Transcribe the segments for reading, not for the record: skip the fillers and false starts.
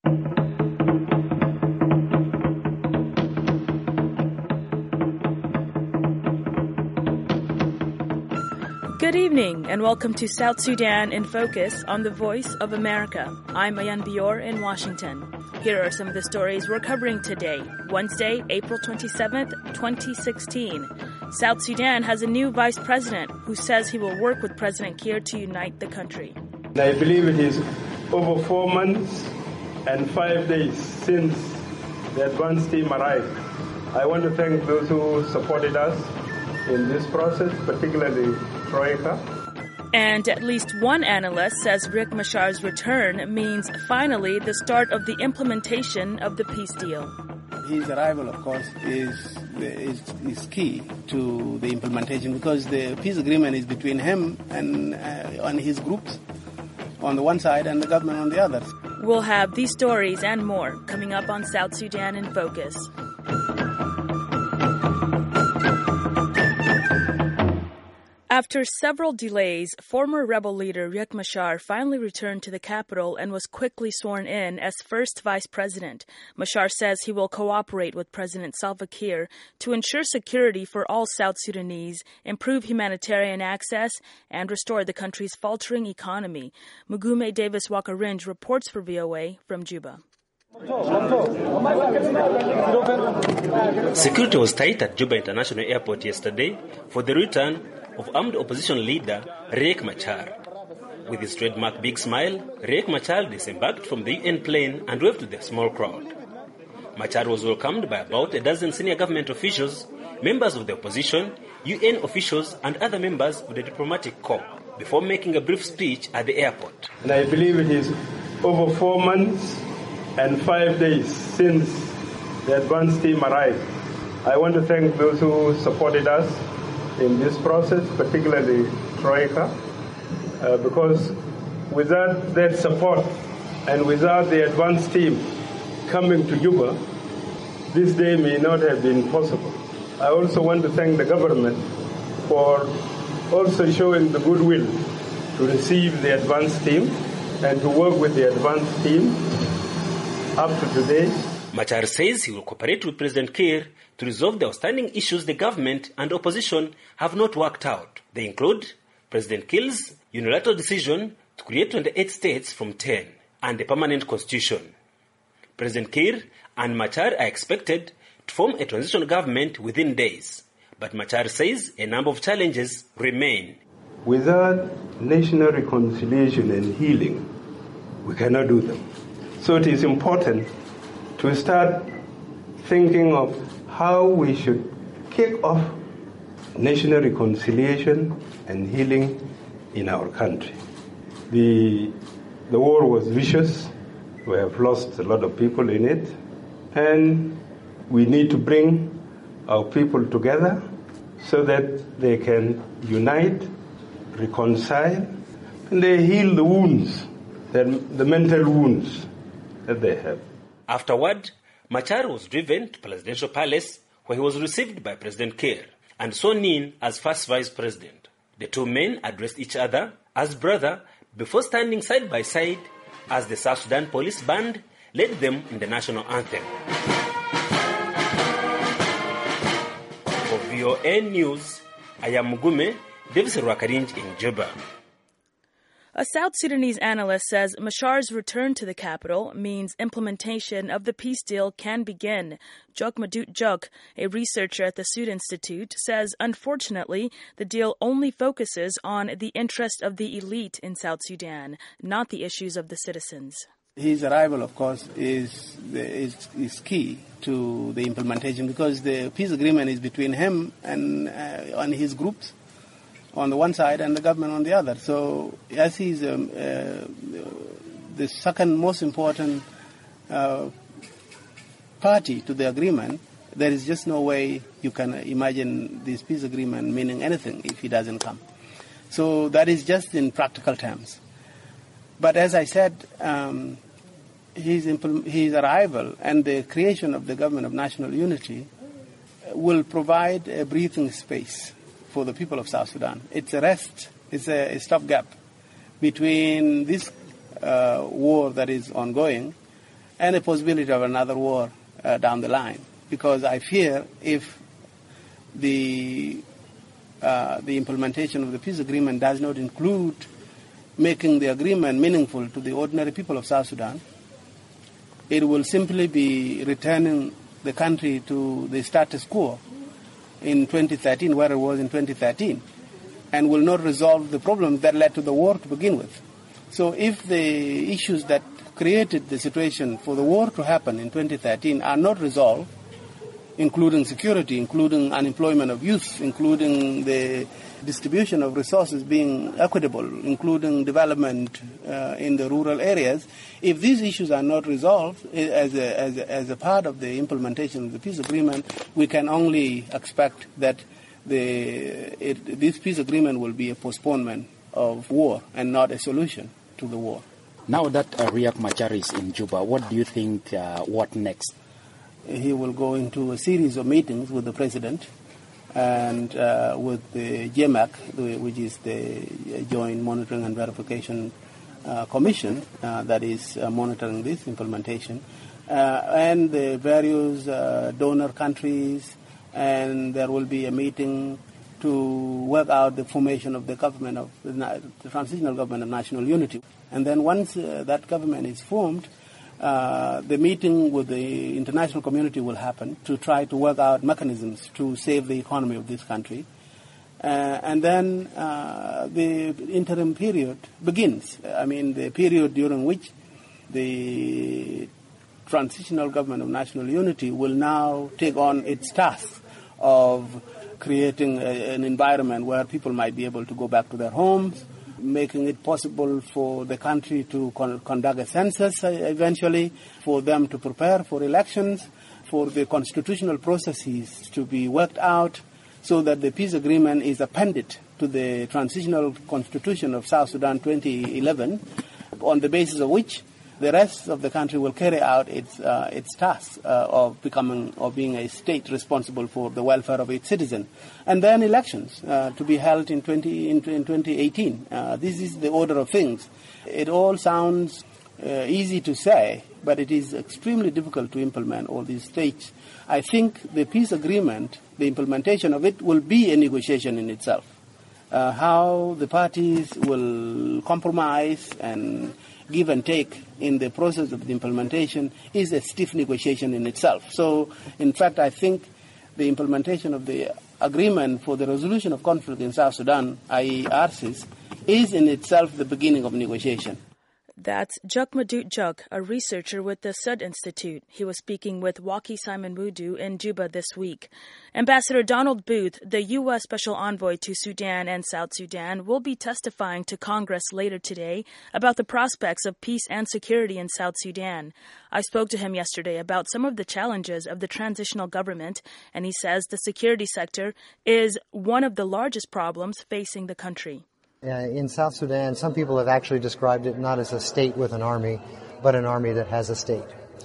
Good evening and welcome to South Sudan in Focus on the Voice of America. I'm Ayan Bior in Washington. Here are some of the stories we're covering today, Wednesday, April 27th, 2016. South Sudan has a new vice president who says he will work with President Kiir to unite the country. I believe it is over 4 months and 5 days since the advance team arrived. I want to thank those who supported us in this process, particularly Troika. And at least one analyst says Riek Machar's return means finally the start of the implementation of the peace deal. His arrival, of course, is key to the implementation because the peace agreement is between him and his groups on the one side and the government on the other. We'll have these stories and more coming up on South Sudan in Focus. After several delays, former rebel leader Riek Machar finally returned to the capital and was quickly sworn in as first vice president. Machar says he will cooperate with President Salva Kiir to ensure security for all South Sudanese, improve humanitarian access, and restore the country's faltering economy. Mugume Davis-Wakarinj reports for VOA from Juba. Security was tight at Juba International Airport yesterday for the return of armed opposition leader Riek Machar. With his trademark big smile, Riek Machar disembarked from the UN plane and waved to the small crowd. Machar was welcomed by about a dozen senior government officials, members of the opposition, UN officials and other members of the diplomatic corps before making a brief speech at the airport. And I believe it is over 4 months and 5 days since the advance team arrived. I want to thank those who supported us in this process, particularly Troika, because without their support and without the advance team coming to Juba, this day may not have been possible. I also want to thank the government for also showing the goodwill to receive the advance team and to work with the advance team up to today. Machar says he will cooperate with President Kiir to resolve the outstanding issues the government and opposition have not worked out. They include President Kiir's unilateral decision to create 28 states from 10 and a permanent constitution. President Kiir and Machar are expected to form a transitional government within days. But Machar says a number of challenges remain. Without national reconciliation and healing, we cannot do them. So it is important to start thinking of how we should kick off national reconciliation and healing in our country. The war was vicious. We have lost a lot of people in it. And we need to bring our people together so that they can unite, reconcile, and they heal the wounds, the mental wounds that they have. Afterward, Machar was driven to Presidential Palace where he was received by President Kiir and sworn in as first vice president. The two men addressed each other as brother before standing side by side as the South Sudan Police Band led them in the national anthem. For VOA News, I am Mugume Davis-Wakarinj in Juba. A South Sudanese analyst says Machar's return to the capital means implementation of the peace deal can begin. Jokmadut Jok, a researcher at the Sud Institute, says unfortunately the deal only focuses on the interest of the elite in South Sudan, not the issues of the citizens. His arrival, of course, is key to the implementation because the peace agreement is between him and his groups on the one side and the government on the other. So as he's the second most important party to the agreement, there is just no way you can imagine this peace agreement meaning anything if he doesn't come. So that is just in practical terms. But as I said, his arrival and the creation of the government of national unity will provide a breathing space for the people of South Sudan. It's a rest, it's a stopgap between this war that is ongoing and a possibility of another war down the line. Because I fear if the implementation of the peace agreement does not include making the agreement meaningful to the ordinary people of South Sudan, it will simply be returning the country to the status quo in 2013, where it was in 2013, and will not resolve the problems that led to the war to begin with. So if the issues that created the situation for the war to happen in 2013 are not resolved, including security, including unemployment of youth, including the distribution of resources being equitable, including development in the rural areas, if these issues are not resolved as a part of the implementation of the peace agreement, we can only expect that this peace agreement will be a postponement of war and not a solution to the war. Now that Riek Machar is in Juba, what do you think, what next? He will go into a series of meetings with the president and with the JMAC, which is the Joint Monitoring and Verification Commission that is monitoring this implementation, and the various donor countries, and there will be a meeting to work out the formation of the government of the transitional government of national unity. And then once that government is formed, the meeting with the international community will happen to try to work out mechanisms to save the economy of this country. And then the interim period begins. I mean, the period during which the transitional government of national unity will now take on its task of creating an environment where people might be able to go back to their homes, making it possible for the country to conduct a census eventually, for them to prepare for elections, for the constitutional processes to be worked out so that the peace agreement is appended to the transitional constitution of South Sudan 2011, on the basis of which the rest of the country will carry out its task of being a state responsible for the welfare of its citizens. And then elections to be held in 2018. This is the order of things. It all sounds easy to say, but it is extremely difficult to implement all these stages. I think the peace agreement, the implementation of it, will be a negotiation in itself. How the parties will compromise and give and take in the process of the implementation is a stiff negotiation in itself. So, in fact, I think the implementation of the agreement for the resolution of conflict in South Sudan, i.e. RCIS, is in itself the beginning of negotiation. That's Jukmadut Juk, a researcher with the Sud Institute. He was speaking with Waki Simon Mudu in Juba this week. Ambassador Donald Booth, the U.S. Special Envoy to Sudan and South Sudan, will be testifying to Congress later today about the prospects of peace and security in South Sudan. I spoke to him yesterday about some of the challenges of the transitional government, and he says the security sector is one of the largest problems facing the country. In South Sudan, some people have actually described it not as a state with an army, but an army that has a state.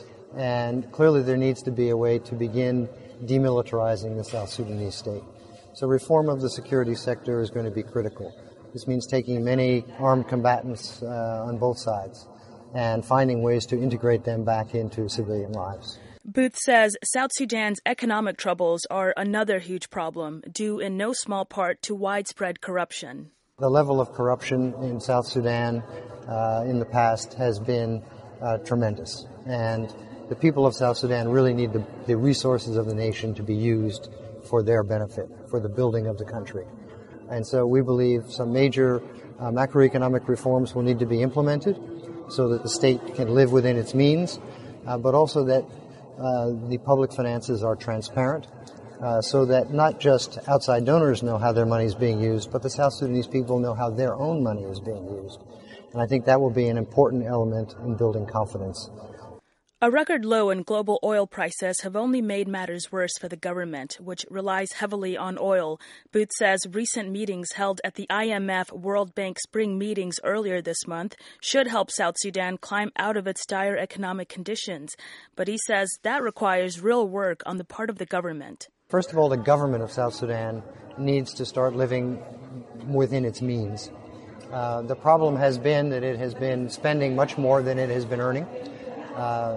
And clearly there needs to be a way to begin demilitarizing the South Sudanese state. So reform of the security sector is going to be critical. This means taking many armed combatants on both sides and finding ways to integrate them back into civilian lives. Booth says South Sudan's economic troubles are another huge problem, due in no small part to widespread corruption. The level of corruption in South Sudan in the past has been tremendous. And the people of South Sudan really need the resources of the nation to be used for their benefit, for the building of the country. And so we believe some major macroeconomic reforms will need to be implemented so that the state can live within its means, but also that the public finances are transparent. So that not just outside donors know how their money is being used, but the South Sudanese people know how their own money is being used. And I think that will be an important element in building confidence. A record low in global oil prices have only made matters worse for the government, which relies heavily on oil. Booth says recent meetings held at the IMF World Bank spring meetings earlier this month should help South Sudan climb out of its dire economic conditions. But he says that requires real work on the part of the government. First of all, the government of South Sudan needs to start living within its means. The problem has been that it has been spending much more than it has been earning.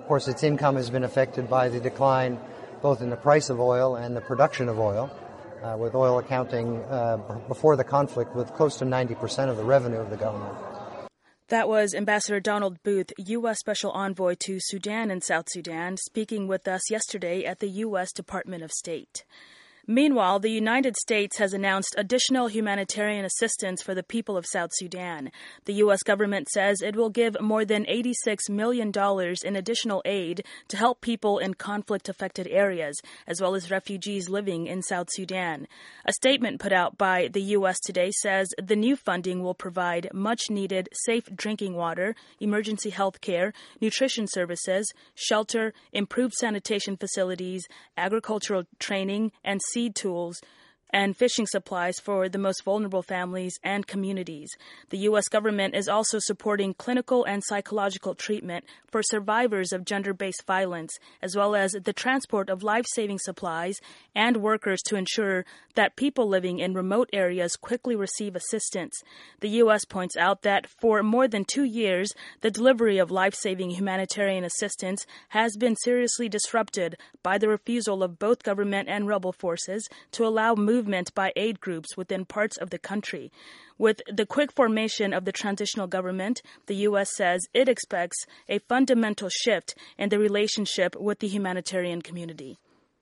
course, its income has been affected by the decline both in the price of oil and the production of oil, with oil accounting before the conflict with close to 90% of the revenue of the government. That was Ambassador Donald Booth, U.S. Special Envoy to Sudan and South Sudan, speaking with us yesterday at the U.S. Department of State. Meanwhile, the United States has announced additional humanitarian assistance for the people of South Sudan. The U.S. government says it will give more than $86 million in additional aid to help people in conflict-affected areas, as well as refugees living in South Sudan. A statement put out by the U.S. today says the new funding will provide much-needed safe drinking water, emergency health care, nutrition services, shelter, improved sanitation facilities, agricultural training, and seed tools and fishing supplies for the most vulnerable families and communities. The U.S. government is also supporting clinical and psychological treatment for survivors of gender-based violence, as well as the transport of life-saving supplies and workers to ensure that people living in remote areas quickly receive assistance. The U.S. points out that for more than 2 years, the delivery of life-saving humanitarian assistance has been seriously disrupted by the refusal of both government and rebel forces to allow movement by aid groups within parts of the country. With the quick formation of the transitional government, the U.S. says it expects a fundamental shift in the relationship with the humanitarian community.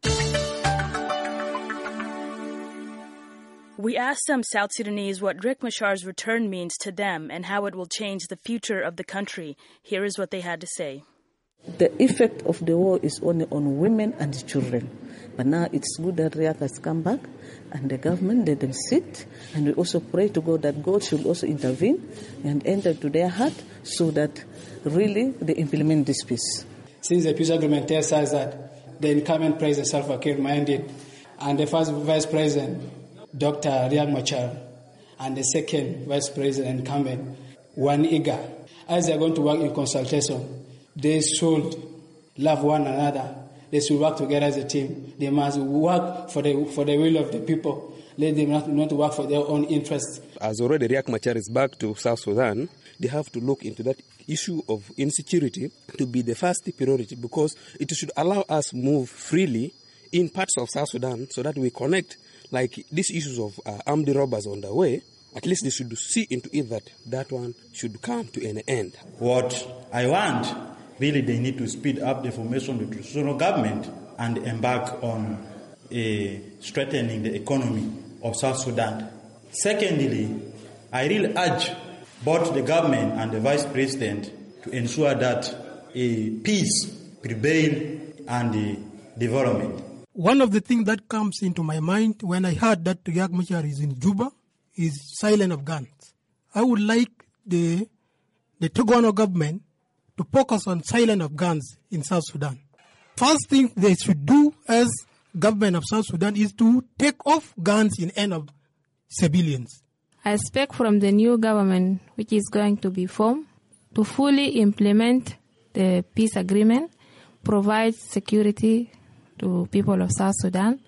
We asked some South Sudanese what Riek Machar's return means to them and how it will change the future of the country. Here is what they had to say. The effect of the war is only on women and children. But now it's good that Riek has come back and the government let them sit. And we also pray to God that God should also intervene and enter to their heart so that really they implement this peace. Since the peace agreement tells us that the incumbent president Salva Kiir minded and the first vice president Dr. Riek Machar and the second vice president incumbent Wan Iga, as they are going to work in consultation, they should love one another. They should work together as a team. They must work for the will of the people. Let them not work for their own interests. As already Riek Machar is back to South Sudan, they have to look into that issue of insecurity to be the first priority, because it should allow us move freely in parts of South Sudan so that we connect. Like these issues of armed robbers on the way, at least they should see into it that one should come to an end. What I want, really, they need to speed up the formation of the transitional government and embark on strengthening the economy of South Sudan. Secondly, I really urge both the government and the vice president to ensure that a peace prevail and development. One of the things that comes into my mind when I heard that Riek Machar is in Juba is silence of guns. I would like the Togano government to focus on silence of guns in South Sudan. First thing they should do as government of South Sudan is to take off guns in hand of civilians. I expect from the new government, which is going to be formed, to fully implement the peace agreement, provide security to people of South Sudan,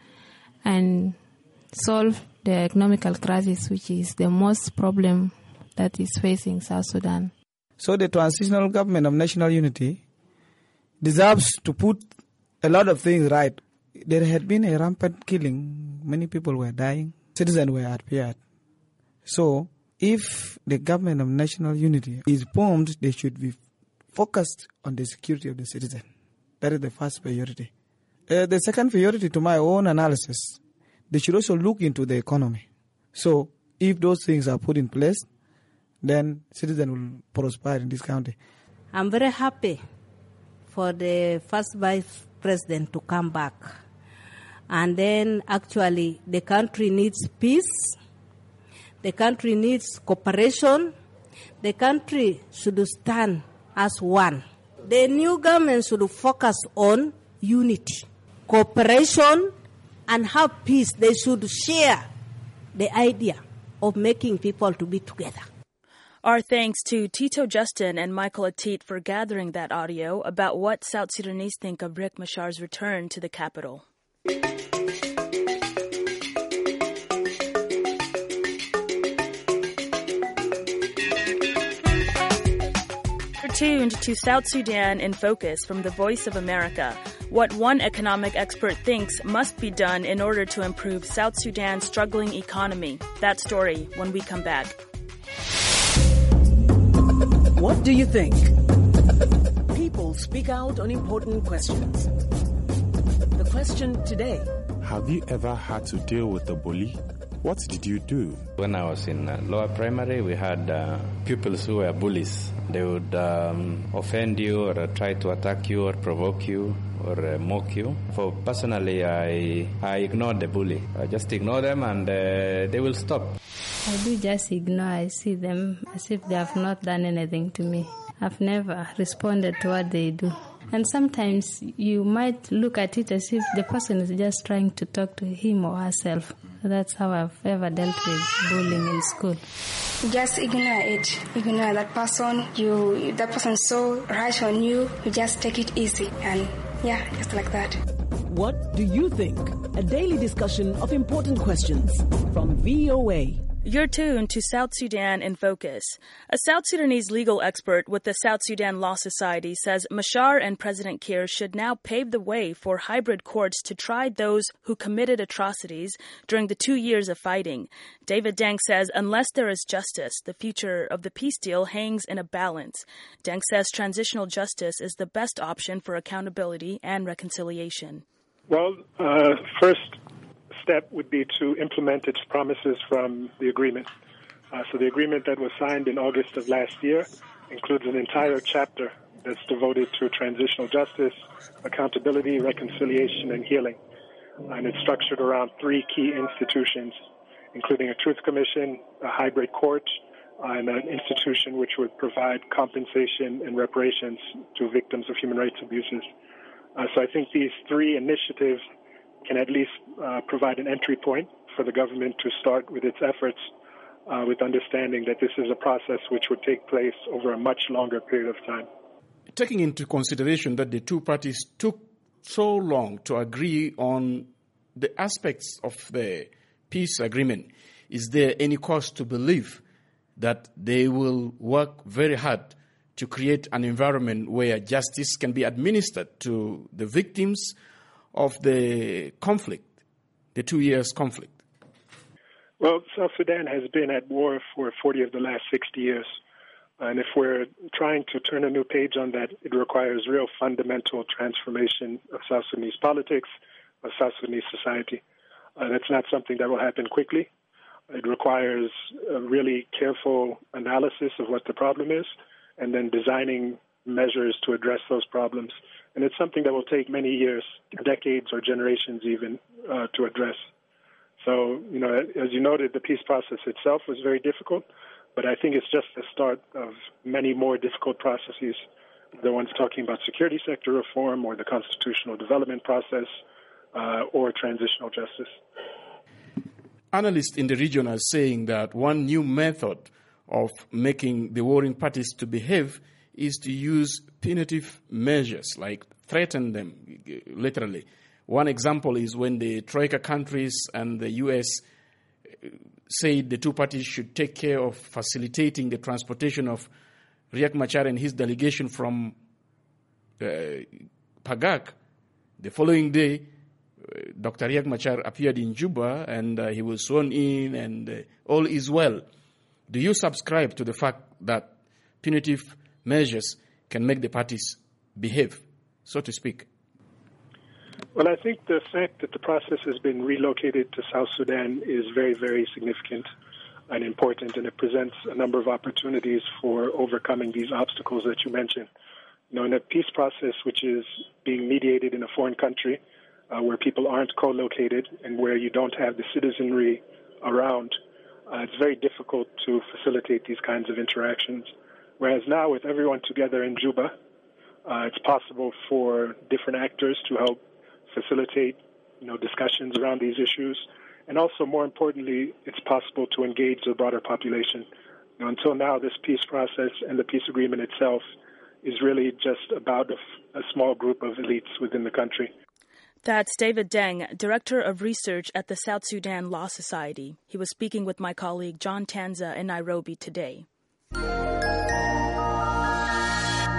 and solve the economical crisis, which is the most problem that is facing South Sudan. So the transitional government of national unity deserves to put a lot of things right. There had been a rampant killing. Many people were dying. Citizens were appeared. So if the government of national unity is formed, they should be focused on the security of the citizen. That is the first priority. The second priority, to my own analysis, they should also look into the economy. So if those things are put in place, then citizens will prosper in this country. I'm very happy for the first vice president to come back. And then actually the country needs peace. The country needs cooperation. The country should stand as one. The new government should focus on unity, cooperation, and have peace. They should share the idea of making people to be together. Our thanks to Tito Justin and Michael Atit for gathering that audio about what South Sudanese think of Riek Machar's return to the capital. tuned to South Sudan in Focus from the Voice of America. What one economic expert thinks must be done in order to improve South Sudan's struggling economy. That story when we come back. What do you think? People speak out on important questions. The question today: have you ever had to deal with a bully? What did you do? When I was in lower primary, we had pupils who were bullies. They would offend you or try to attack you or provoke you or mock you. For personally, I ignored the bully. I just ignore them and they will stop. I do just ignore. I see them as if they have not done anything to me. I've never responded to what they do. And sometimes you might look at it as if the person is just trying to talk to him or herself. That's how I've ever dealt with bullying in school. Just ignore it. Ignore that person. That person so rush on you. You just take it easy. And yeah, just like that. What do you think? A daily discussion of important questions from VOA. You're tuned to South Sudan in Focus. A South Sudanese legal expert with the South Sudan Law Society says Machar and President Kiir should now pave the way for hybrid courts to try those who committed atrocities during the 2 years of fighting. David Deng says unless there is justice, the future of the peace deal hangs in a balance. Deng says transitional justice is the best option for accountability and reconciliation. Well, first step would be to implement its promises from the agreement. So the agreement that was signed in August of last year includes an entire chapter that's devoted to transitional justice, accountability, reconciliation, and healing. And it's structured around 3 key institutions, including a truth commission, a hybrid court, and an institution which would provide compensation and reparations to victims of human rights abuses. So I think these 3 initiatives can at least provide an entry point for the government to start with its efforts with understanding that this is a process which would take place over a much longer period of time. Taking into consideration that the 2 parties took so long to agree on the aspects of the peace agreement, is there any cause to believe that they will work very hard to create an environment where justice can be administered to the victims of the conflict, the 2 years conflict? Well, South Sudan has been at war for 40 of the last 60 years. And if we're trying to turn a new page on that, it requires real fundamental transformation of South Sudanese politics, of South Sudanese society. That's not something that will happen quickly. It requires a really careful analysis of what the problem is and then designing measures to address those problems. And it's something that will take many years, decades or generations even, to address. So, as you noted, the peace process itself was very difficult, but I think it's just the start of many more difficult processes, the ones talking about security sector reform or the constitutional development process or transitional justice. Analysts in the region are saying that one new method of making the warring parties to behave is to use punitive measures, like threaten them, literally. One example is when the Troika countries and the U.S. said the 2 parties should take care of facilitating the transportation of Riek Machar and his delegation from Pagak. The following day, Dr. Riek Machar appeared in Juba and he was sworn in and all is well. Do you subscribe to the fact that punitive measures can make the parties behave, so to speak? Well, I think the fact that the process has been relocated to South Sudan is very, very significant and important, and it presents a number of opportunities for overcoming these obstacles that you mentioned. In a peace process which is being mediated in a foreign country, where people aren't co-located and where you don't have the citizenry around, it's very difficult to facilitate these kinds of interactions. Whereas now, with everyone together in Juba, it's possible for different actors to help facilitate, discussions around these issues. And also, more importantly, it's possible to engage the broader population. Until now, this peace process and the peace agreement itself is really just about a small group of elites within the country. That's David Deng, Director of Research at the South Sudan Law Society. He was speaking with my colleague John Tanza in Nairobi today.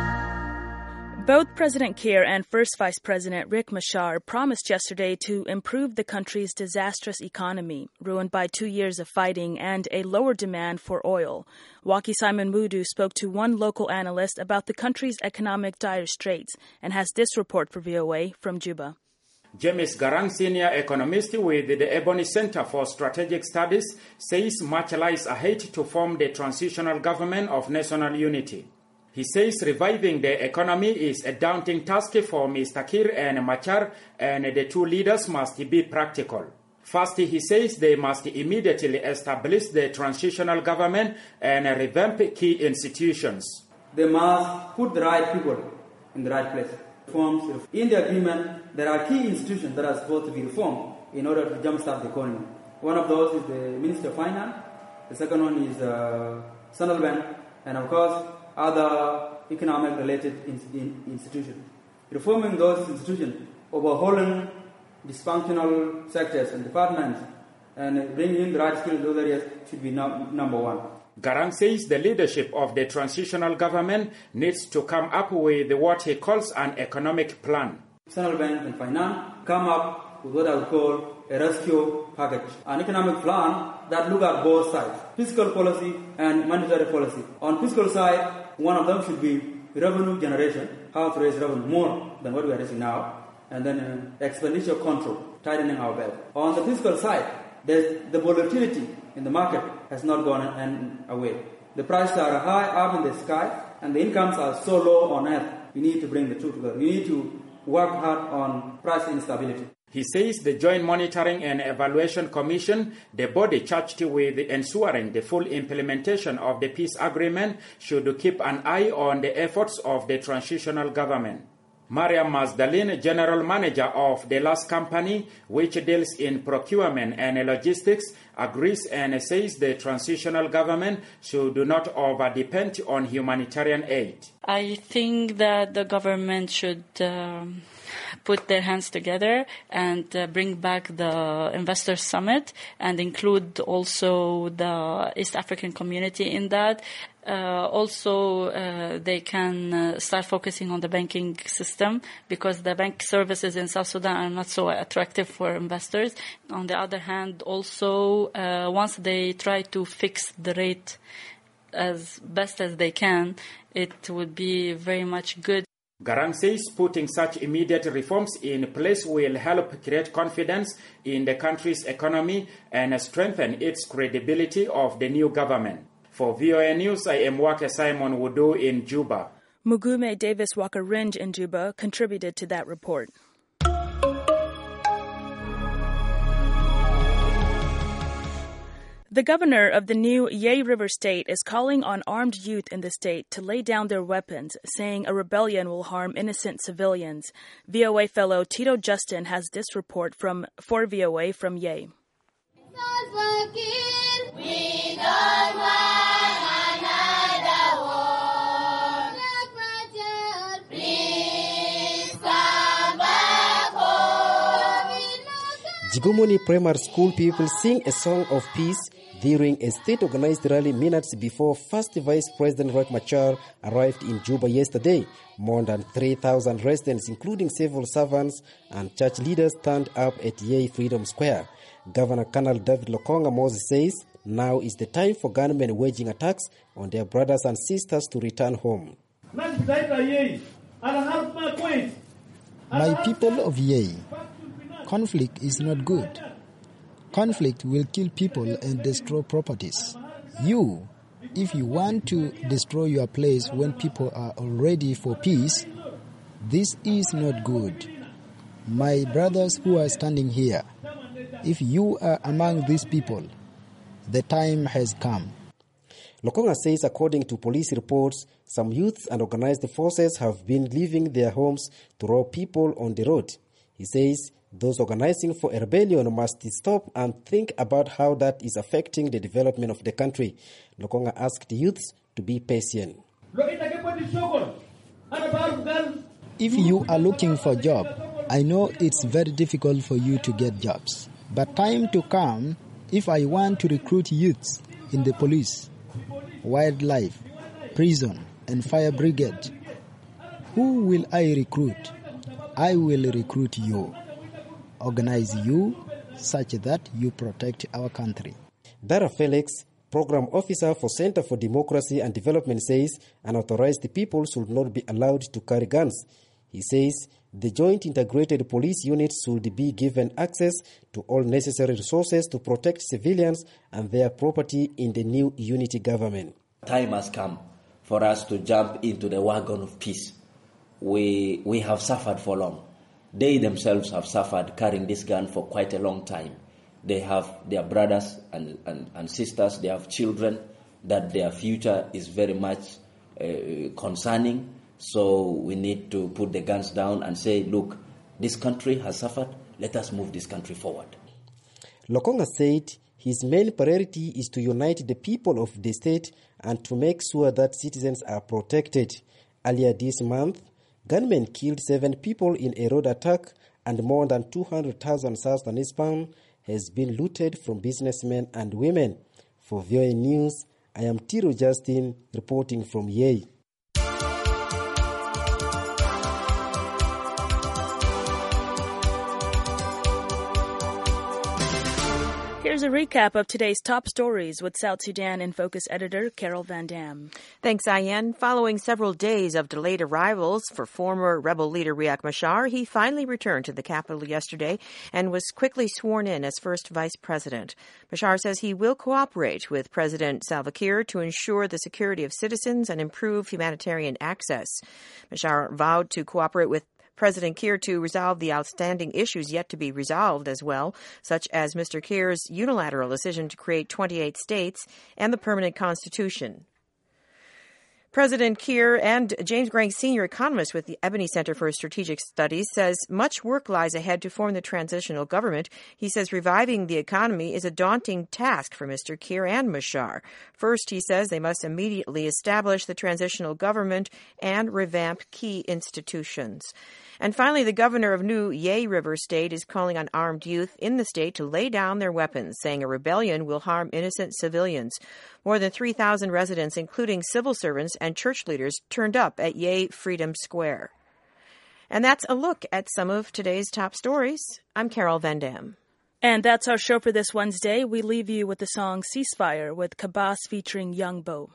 Both President Kiir and First Vice President Riek Machar promised yesterday to improve the country's disastrous economy, ruined by 2 years of fighting and a lower demand for oil. Waki Simon Mudu spoke to one local analyst about the country's economic dire straits and has this report for VOA from Juba. James Garang, senior economist with the Ebony Center for Strategic Studies, says much lies ahead to form the transitional government of national unity. He says reviving the economy is a daunting task for Mr. Kiir and Machar, and the two leaders must be practical. First, he says they must immediately establish the transitional government and revamp key institutions. They must put the right people in the right place. Reforms. In the agreement, there are key institutions that are supposed to be reformed in order to jumpstart the economy. One of those is the Ministry of Finance. The second one is Central Bank, and of course, other economic-related institutions. Reforming those institutions, overhauling dysfunctional sectors and departments, and bringing in the right skills in those areas should be number one. Garang says the leadership of the transitional government needs to come up with what he calls an economic plan. Central Bank and Finance come up with what I would call a rescue package, an economic plan that look at both sides, fiscal policy and monetary policy. On fiscal side, one of them should be revenue generation, how to raise revenue more than what we are raising now, and then expenditure control, tightening our belt. On the fiscal side, the volatility in the market has not gone away. The prices are high up in the sky, and the incomes are so low on earth. We need to bring the two together. We need to work hard on price instability. He says the Joint Monitoring and Evaluation Commission, the body charged with ensuring the full implementation of the peace agreement, should keep an eye on the efforts of the transitional government. Mariam Mazdalin, General Manager of the last company, which deals in procurement and logistics, agrees and says the transitional government should not over-depend on humanitarian aid. I think that the government should put their hands together and bring back the Investors Summit and include also the East African community in that. They can start focusing on the banking system because the bank services in South Sudan are not so attractive for investors. On the other hand, also, once they try to fix the rate as best as they can, it would be very much good. Garang says putting such immediate reforms in place will help create confidence in the country's economy and strengthen its credibility of the new government. For VOA News, I am Waka Simon Wudu in Juba. Mugume Davis Wakarinj in Juba contributed to that report. The governor of the new Yei River State is calling on armed youth in the state to lay down their weapons, saying a rebellion will harm innocent civilians. VOA fellow Tito Justin has this report for VOA from Yei. Jigumoni Primary School people sing a song of peace during a state-organized rally minutes before First Vice President Riek Machar arrived in Juba yesterday. More than 3,000 residents, including civil servants and church leaders, turned up at Yei Freedom Square. Governor Colonel David Lokonga Moses says now is the time for gunmen waging attacks on their brothers and sisters to return home. My people of Yei, conflict is not good. Conflict will kill people and destroy properties. If you want to destroy your place when people are already for peace, this is not good. My brothers who are standing here, if you are among these people, the time has come. Lokonga says according to police reports, some youths and organized forces have been leaving their homes to rob people on the road. He says those organizing for a rebellion must stop and think about how that is affecting the development of the country. Lokonga asked youths to be patient. If you are looking for a job, I know it's very difficult for you to get jobs. But time to come, if I want to recruit youths in the police, wildlife, prison, and fire brigade, Who will I recruit? I will recruit you, organize you such that you protect our country. Dara Felix, Program Officer for Center for Democracy and Development, says unauthorized people should not be allowed to carry guns. He says the Joint Integrated Police Unit should be given access to all necessary resources to protect civilians and their property in the new unity government. Time has come for us to jump into the wagon of peace. We have suffered for long. They themselves have suffered carrying this gun for quite a long time. They have their brothers and sisters, they have children, that their future is very much concerning. So we need to put the guns down and say, look, this country has suffered, let us move this country forward. Lokonga said his main priority is to unite the people of the state and to make sure that citizens are protected. Earlier this month, gunmen killed 7 people in a road attack, and more than 200,000 South Sudanese pounds has been looted from businessmen and women. For VOA News, I am Tiro Justin reporting from Yei. Here's a recap of today's top stories with South Sudan in Focus editor Carol Van Dam. Thanks, Ayan. Following several days of delayed arrivals for former rebel leader Riek Machar, he finally returned to the capital yesterday and was quickly sworn in as first vice president. Machar says he will cooperate with President Salva Kiir to ensure the security of citizens and improve humanitarian access. Machar vowed to cooperate with President Kiir to resolve the outstanding issues yet to be resolved as well, such as Mr. Kiir's unilateral decision to create 28 states and the permanent constitution. President Kiir and James Grange, senior economist with the Ebony Center for Strategic Studies, says much work lies ahead to form the transitional government. He says reviving the economy is a daunting task for Mr. Kiir and Machar. First, he says they must immediately establish the transitional government and revamp key institutions. And finally, the governor of New Yei River State is calling on armed youth in the state to lay down their weapons, saying a rebellion will harm innocent civilians. More than 3,000 residents, including civil servants and church leaders, turned up at Yei Freedom Square. And that's a look at some of today's top stories. I'm Carol Van Dam. And that's our show for this Wednesday. We leave you with the song Ceasefire with Kabas featuring Young Bo.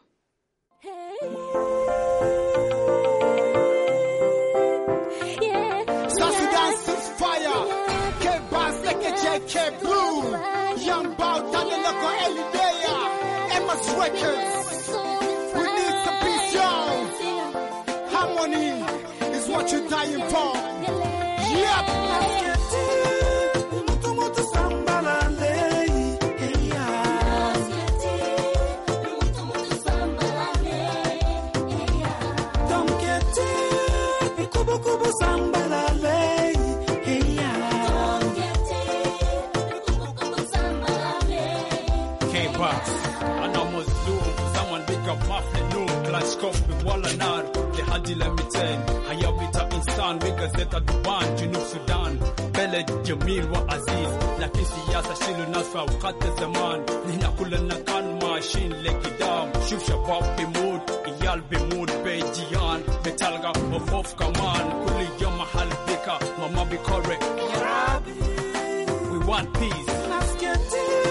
JK Blue, Young Bow, Taneloko Elidea, Emma's Records. We need some peace, y'all. Harmony is what you're dying for. Yep. Gazeta Duban, Junub Sudan, Bele Jamil wa Aziz, lakini siasa shilu nasfa ukate zaman, nina kula na kan machine lekidam, shuf shabab bimud, iyal bimud bejian, betalga of kaman, kuli yom mahal bika, mama be correct. We want peace. Let's get it.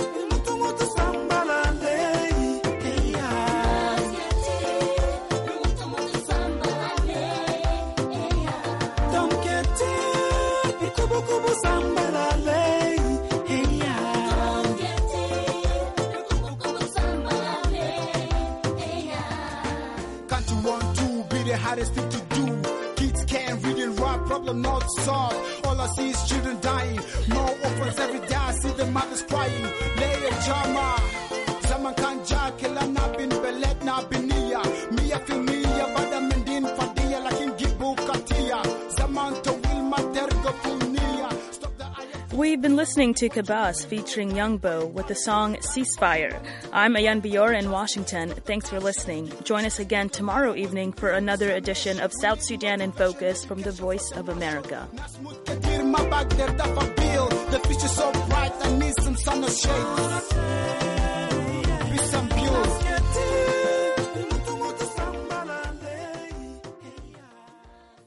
Hardest thing to do. Kids can't read and write, problem not solved. All I see is children dying. More orphans every day, I see the mothers crying. Lay a jama. Zaman kanja, kila na bin belet na binia. Mia filmia, bada mendin fadia, lakin gibu katia. Zaman to wilma dergo punia. We've been listening to Kabas featuring Young Bo with the song Ceasefire. I'm Ayan Bior in Washington. Thanks for listening. Join us again tomorrow evening for another edition of South Sudan in Focus from the Voice of America. The fish is so bright, I need some sun or shade. Be some views.